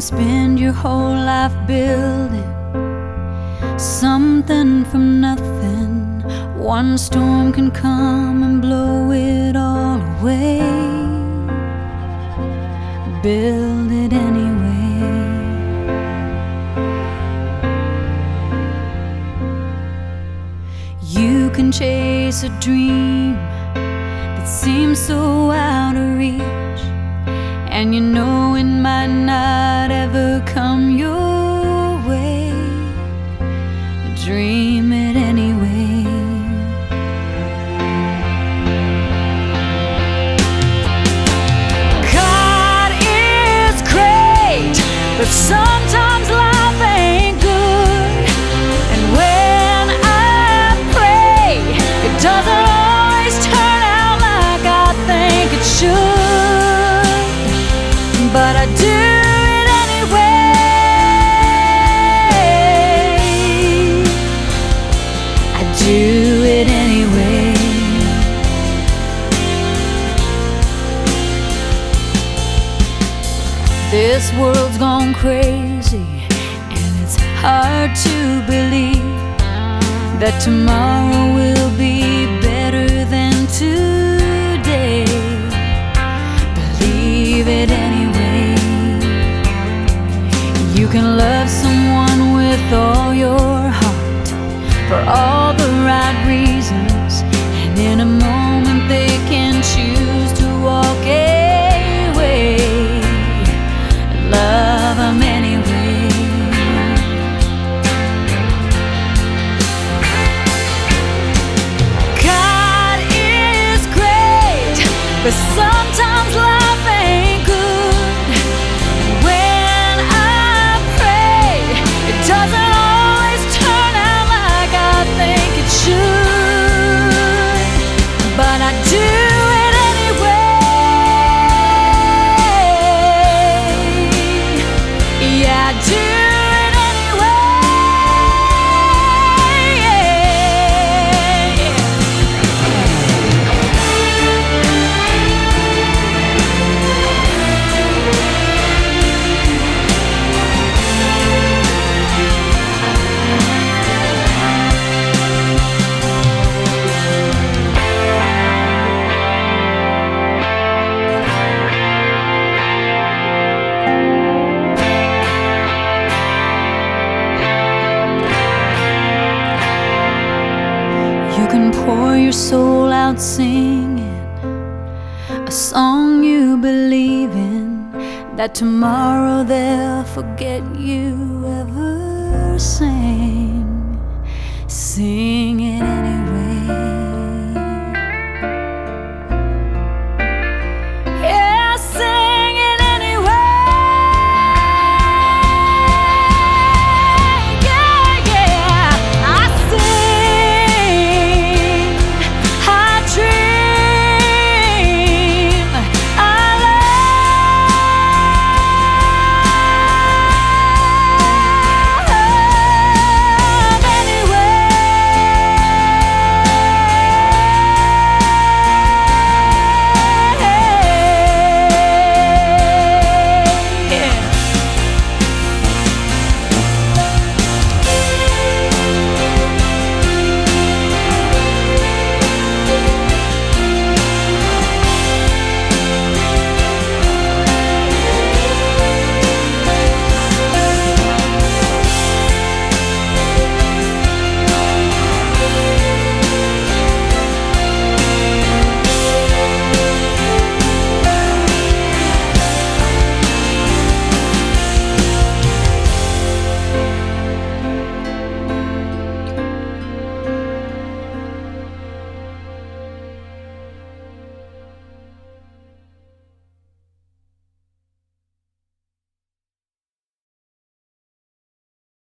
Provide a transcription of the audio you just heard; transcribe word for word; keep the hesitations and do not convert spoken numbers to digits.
spend your whole life building something from nothing. One storm can come and blow it all away. Build it anyway. You can chase a dream that seems so out of reach, and you know it might not ever come your way. Dream it anyway. God is great, but sometimes life ain't good. And when I pray, it doesn't always turn out like I think it should. But I do it anyway. I do it anyway. This world's gone crazy, and it's hard to believe that tomorrow will be better than today. Believe it anyway. You can love someone with all your heart for all the right reasons, and in a moment they can choose to walk away. Love them anyway. God is great, but sometimes life ain't good. When I pray, it doesn't always turn out like I think it should. But I do it anyway. Yeah, I do it anyway. You can pour your soul out singing a song you believe in, that tomorrow they'll forget you ever sang. Sing it anyway.